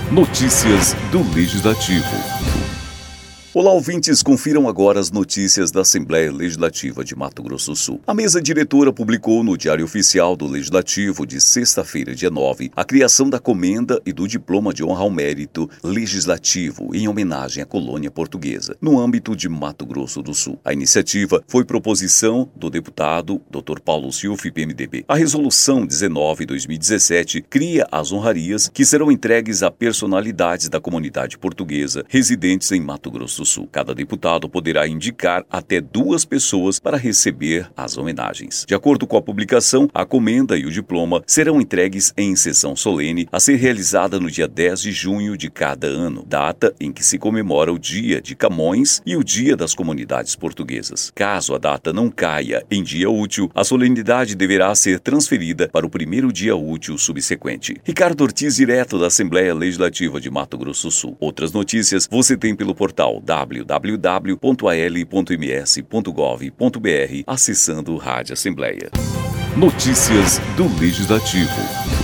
Notícias do Legislativo. Olá, ouvintes, confiram agora as notícias da Assembleia Legislativa de Mato Grosso do Sul. A mesa diretora publicou no Diário Oficial do Legislativo de sexta-feira, dia 9, a criação da Comenda e do Diploma de Honra ao Mérito Legislativo em homenagem à colônia portuguesa, no âmbito de Mato Grosso do Sul. A iniciativa foi proposição do deputado Dr. Paulo Silfi, PMDB. A Resolução 19/2017 cria as honrarias que serão entregues a personalidades da comunidade portuguesa residentes em Mato Grosso do Sul. Cada deputado poderá indicar até 2 pessoas para receber as homenagens. De acordo com a publicação, a comenda e o diploma serão entregues em sessão solene a ser realizada no dia 10 de junho de cada ano, data em que se comemora o Dia de Camões e o Dia das Comunidades Portuguesas. Caso a data não caia em dia útil, a solenidade deverá ser transferida para o primeiro dia útil subsequente. Ricardo Ortiz, direto da Assembleia Legislativa de Mato Grosso do Sul. Outras notícias você tem pelo portal www.al.ms.gov.br, acessando Rádio Assembleia. Notícias do Legislativo.